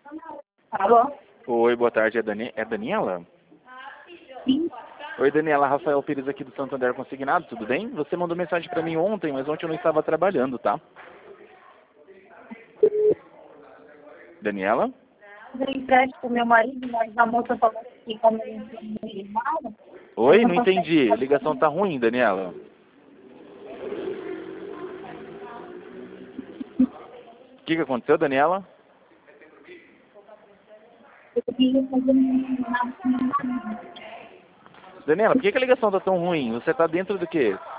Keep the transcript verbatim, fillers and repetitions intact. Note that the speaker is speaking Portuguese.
Alô? Oi, boa tarde. É, Dani... é Daniela? Sim. Oi, Daniela. Rafael Pires aqui do Santander Consignado, tudo bem? Você mandou mensagem pra mim ontem, mas ontem eu não estava trabalhando, tá? Daniela? Eu empresto pro meu marido, mas a moça falou que como ele não me nada, ele Oi, não não consegue entendi. A fazer. ligação tá ruim, Daniela. O que, que aconteceu, Daniela? Eu queria fazer um nada com meu marido. Daniela, por que, que a ligação tá tão ruim? Você tá dentro do quê?